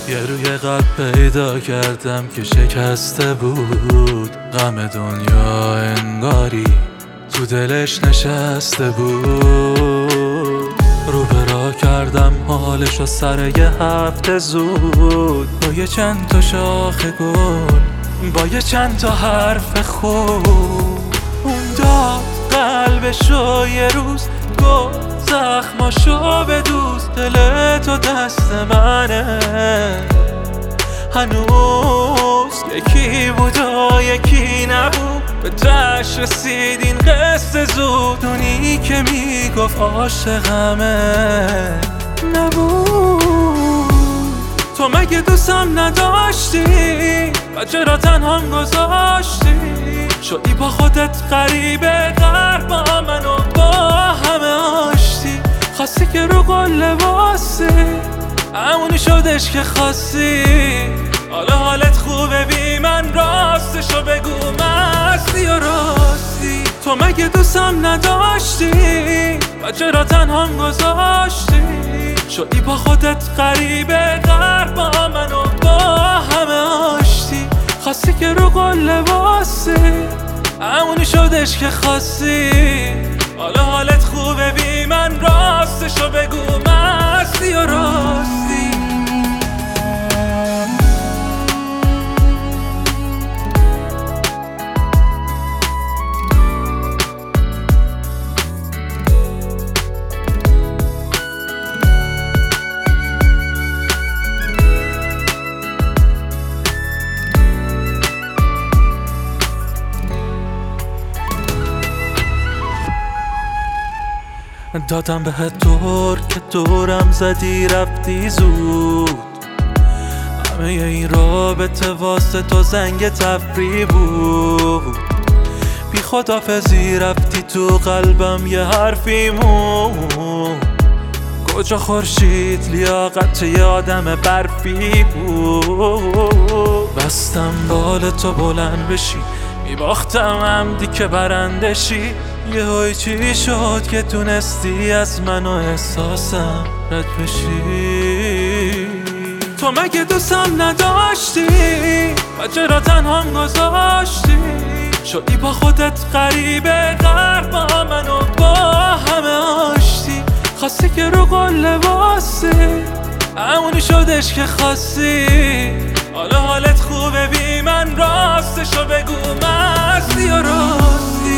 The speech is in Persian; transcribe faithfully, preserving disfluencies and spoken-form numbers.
یه روی قلب پیدا کردم که شکسته بود، غم دنیا انگاری تو دلش نشسته بود. رو به راه کردم حالشو سر یه هفته زود، با یه چند تا شاخ گل، با یه چند تا حرف خوب. اون داد قلبشو یه روز گفت زخماشو بدوز، دل تو دست منه هنوز، یکی بود و یکی نبود، به تش رسید این قصه زود. اونی که میگفت عاشقمه نبود. تو مگه دوستم نداشتی و چرا تنهام گذاشتی؟ شدی با خودت غریبه غرب، با منو با همه آشتی. خواستی که رو قول لباسی همونی شدش که خواستی. حالا حالت خوبه بی من، راستشو بگو مستی و راستی. تو مگه دوستم نداشتی و چرا تنهام گذاشتی؟ شدی با خودت غریبه غرب، با منو با همه آشتی. خواستی که رو قول لباسی همونی شدش که خواستی. حالا حالت خوبه بی من، راستشو بگو مستی و راستی. دادم بهت دور که دورم زدی رفتی زود، همه این رابطه واسه تو زنگ تفریح بود. بی خدافزی رفتی تو قلبم یه حرفی مون، کجا خورشید لیاقت یه آدم برفی بود. بستم بال تو بلند بشی، میباختم عمدی که برندشی. یه های چی شد که تونستی از من و احساسم رد بشی؟ تو مگه دوستم نداشتی و چرا تنهام گذاشتی؟ شدی با خودت غریبه غرب، با منو با همه آشتی. خواستی که رو قول لباسی همونی شدش که خواستی. حالا حالت خوبه بی من، راستشو بگو مستی و راستی.